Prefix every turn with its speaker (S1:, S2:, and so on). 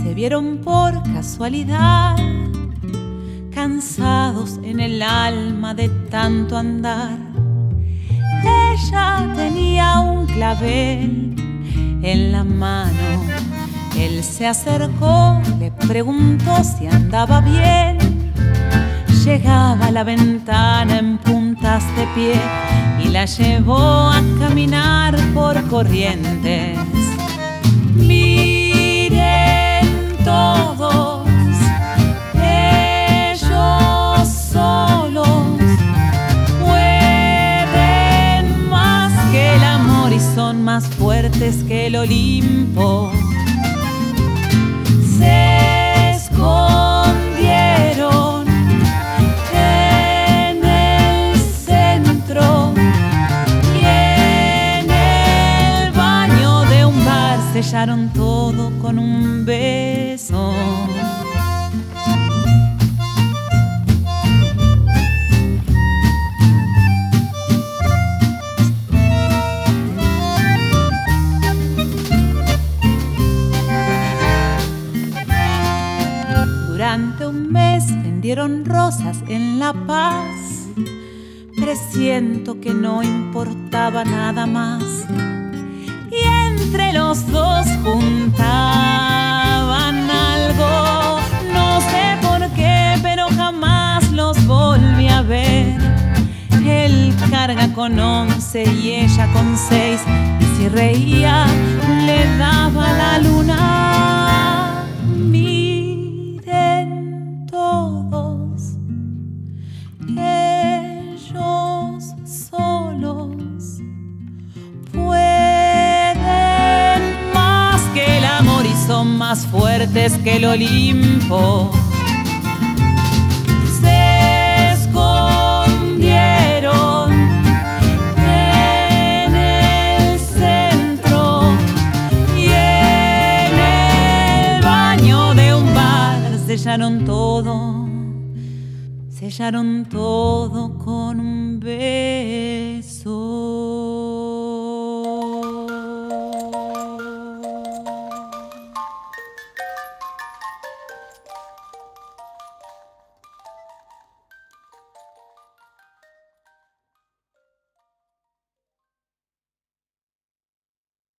S1: se vieron por casualidad, cansados en el alma de tanto andar. Ella tenía un clavel en la mano. Él se acercó, le preguntó si andaba bien. Llegaba a la ventana en puntas de pie y la llevó a caminar por Corrientes. Miren todos, ellos solos pueden más que el amor y son más fuertes que el Olimpo. Se escondieron en el centro y en el baño de un bar sellaron todo con un beso. Durante un mes vendieron rosas en La Paz. Presiento que no importaba nada más. Y entre los dos juntaban algo. No sé por qué, pero jamás los volví a ver. Él carga con 11 y ella con 6. Y si reía, le daba la luna. Miren todos, ellos solos pueden más que el amor y son más fuertes que el Olimpo. Se escondieron en el centro y en el baño de un bar sellaron todo con un beso.